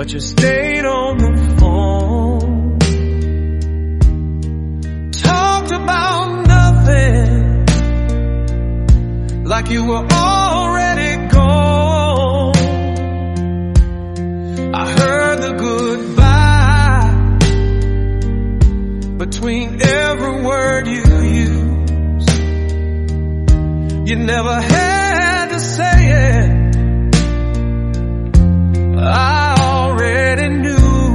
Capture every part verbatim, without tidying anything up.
but you stayed on the phone. Talked about nothing, like you were already gone. I heard the goodbye between every word you used. You never had to say it, I already knew.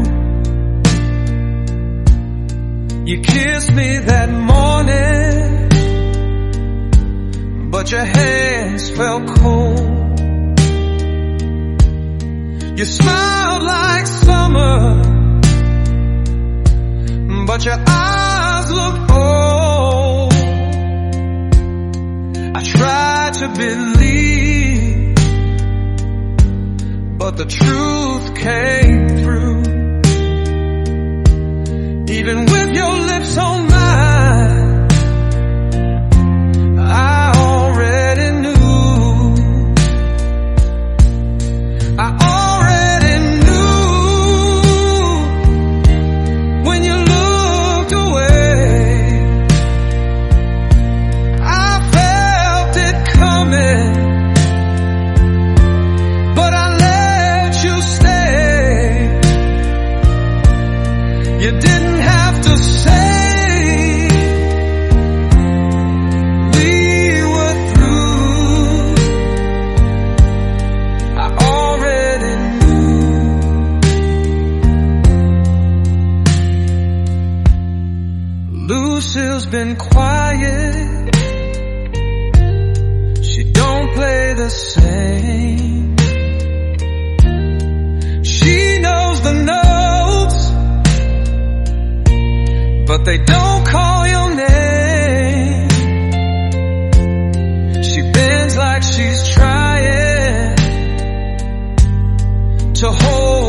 You kissed me that morning, but your hands felt cold. You smiled like summer, but your eyes looked old. I tried to believe, but the truth came through. Even with your lips on mine, I already knew. I already knew when you looked away. I felt it coming, but I let you stay. You didn't have to say we were through. I already knew. Lucille's been quiet, she don't play the same. She knows the notes, but they don't call your name. She bends like she's trying to hold